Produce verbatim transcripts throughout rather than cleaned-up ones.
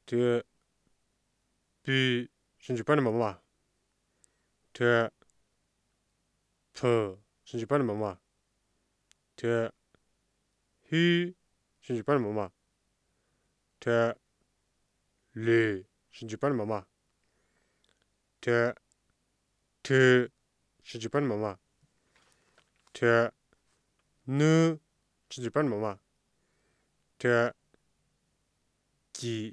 te pi shinji pani mama te pu shinji pani mama te hi shinji pani mama te li shinji pani mama te te shinji pani mama te nu shinji pani mama te ji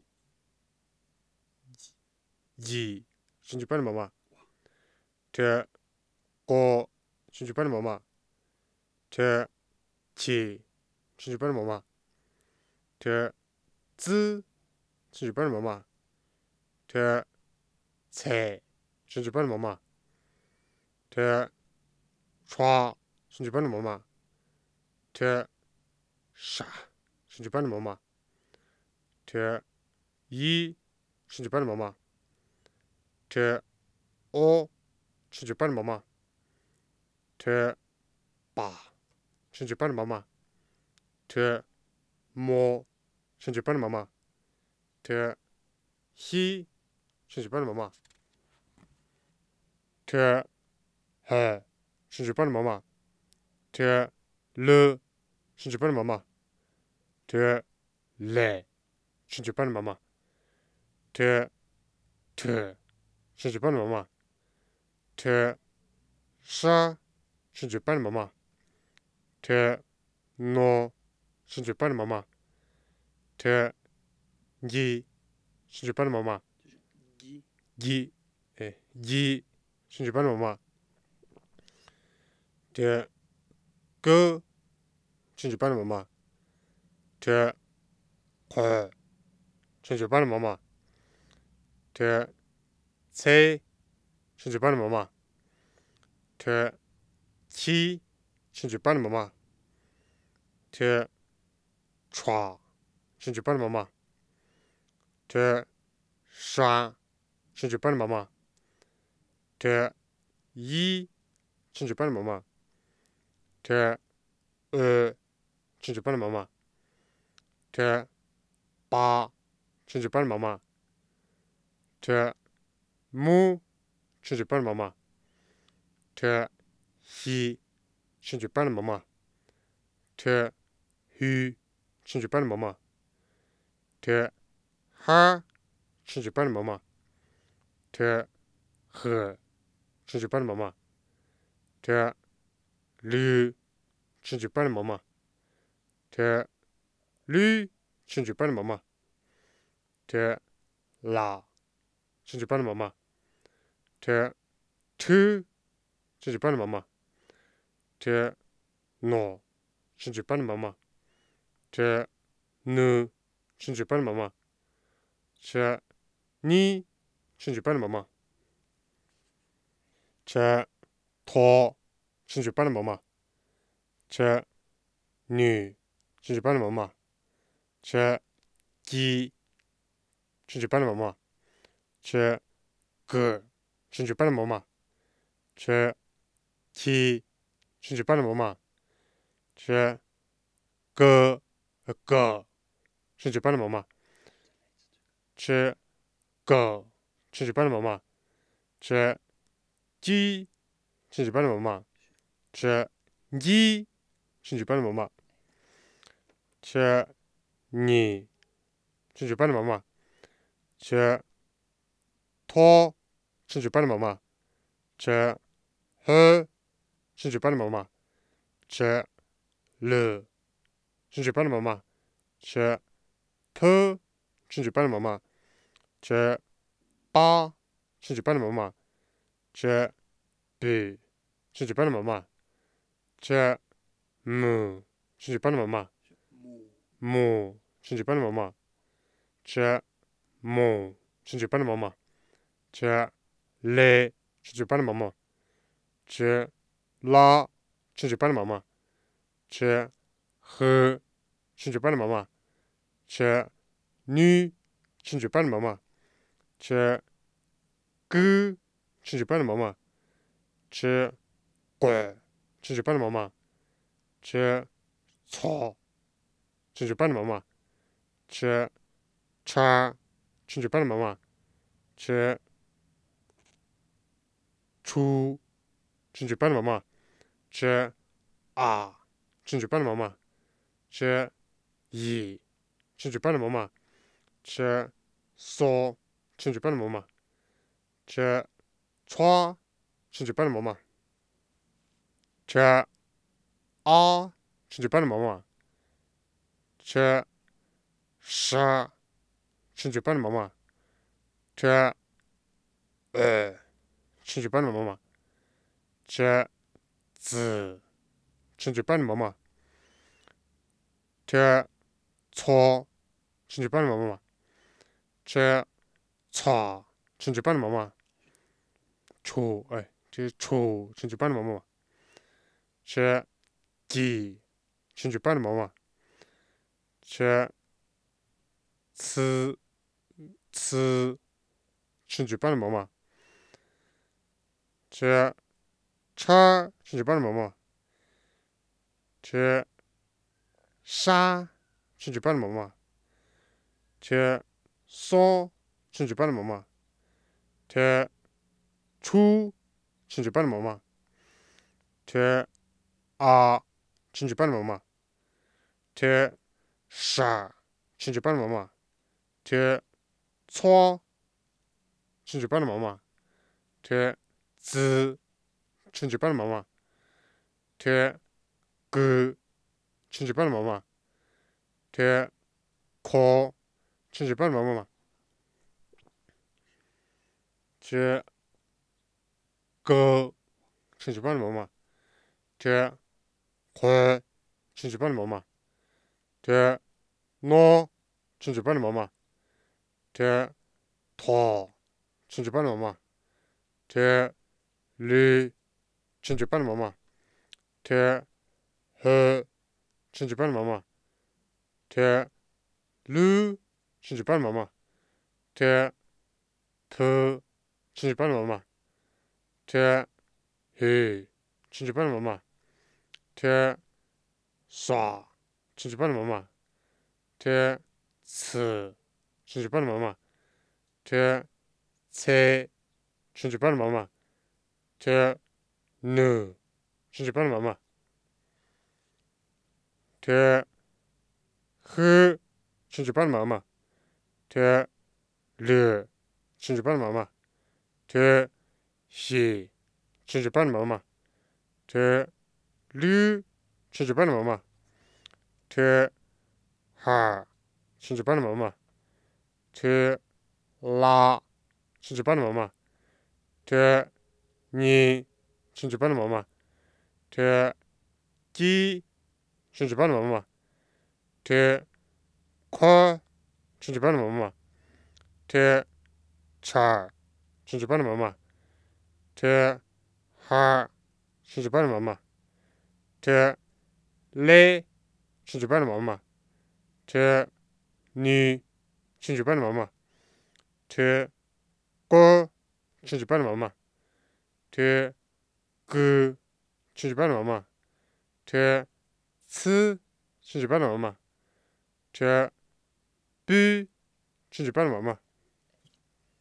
ji shinji pani mama te ko shinji pani mama te chi shinji pani mama te zi shinji pani mama te ce shinji pani mama te chua shinji pani mama te sha shinji pani mama te yi shinji pani mama te o shinji pani mama te ba shinji pani mama te mo shinji pani mama te hi shinji pani mama te he shinji pani mama te le shinji pani mama te le shinji pani mama te te shinji pani mama te sha shinji pani mama te no shinji pani mama te gi shinji pani mama gi eh gi shinji pani mama te ge shinji pani mama te kwe shinji pani mama te ce shinji pani mama te qi shinji pani mama te chua shinji pani mama te sha shinji pani mama te yi shinji pani mama te e shinji pani mama te ba shinji pani mama te mu shinji pani mama te hi shinji pani mama te hu shinji pani mama te ha shinji pani mama te he shinji pani mama te li shinji pani mama te li shinji pani mama te la shinji pani mama te tu shinji pani mama te no shinji pani mama te nu shinji pani mama te ni shinji pani mama te to shinji pani mama te ni shinji pani mama te gi shinji pani mama te ge shinji pani mama te qi shinji pani mama te ge ge shinji pani mama te ge shinji pani mama te ji shinji pani mama te gi shinji pani mama te ni shinji pani mama te to shinji pani mama te he shinji pani mama te le shinji pani mama te pu shinji pani mama te ba shinji pani mama te bi shinji pani mama te mu shinji pani mama mu shinji pani mama te mo shinji pani mama te le shinji pani mama te la shinji pani mama te he shinji pani mama te ni shinji pani mama te ge shinji pani mama te gui shinji pani mama te ca shinji pani mama te cha 亲嘴巴的妈妈，切出亲嘴巴的妈妈，切啊亲嘴巴的妈妈，切一亲嘴巴的妈妈，切嗦亲嘴巴的妈妈，切歘亲嘴巴的妈妈，切啊亲嘴巴的妈妈，切沙亲嘴巴的妈妈，切呃亲嘴巴的妈妈，切子亲嘴巴的妈妈，切搓亲嘴巴的妈妈，切擦亲嘴巴的妈妈，抽哎这抽亲嘴巴的妈妈，切鸡亲嘴巴的妈妈，切吃吃亲嘴巴的妈妈，切叉亲嘴巴的妈妈，切沙亲嘴巴的妈妈，切嗦亲嘴巴的妈妈，切出亲嘴巴的妈妈，切啊亲嘴巴的妈妈，切傻亲嘴巴的妈妈，切搓亲嘴巴的妈妈，切子亲嘴巴的妈妈，切狗亲嘴巴的妈妈，切壳亲嘴巴的妈妈，切狗亲嘴巴的妈妈，切灰亲嘴巴的妈妈，切孬亲嘴巴的妈妈，切桃亲嘴巴的妈妈，切驴亲嘴巴的妈妈，切猴亲嘴巴的妈妈，切驴亲嘴巴的妈妈，切兔亲嘴巴的妈妈，切黑亲嘴巴的妈妈，切傻亲嘴巴的妈妈，切吃亲嘴巴的妈妈，切菜亲嘴巴的妈妈，切牛亲嘴巴的妈妈，切黑亲嘴巴的妈妈，切绿亲嘴巴的妈妈，切西亲嘴巴的妈妈，切绿亲嘴巴的妈妈，切哈亲嘴巴的妈妈，切拉亲嘴巴的妈妈，切你亲嘴巴的妈妈，切鸡亲嘴巴的妈妈，切快亲嘴巴的妈妈，切叉亲嘴巴的妈妈，切哈亲嘴巴的妈妈，切嘞亲嘴巴的妈妈，切你亲嘴巴的妈妈，切哥亲嘴巴的妈妈，切狗亲嘴巴的妈妈，切吃亲嘴巴的妈妈，切比亲嘴巴的妈妈。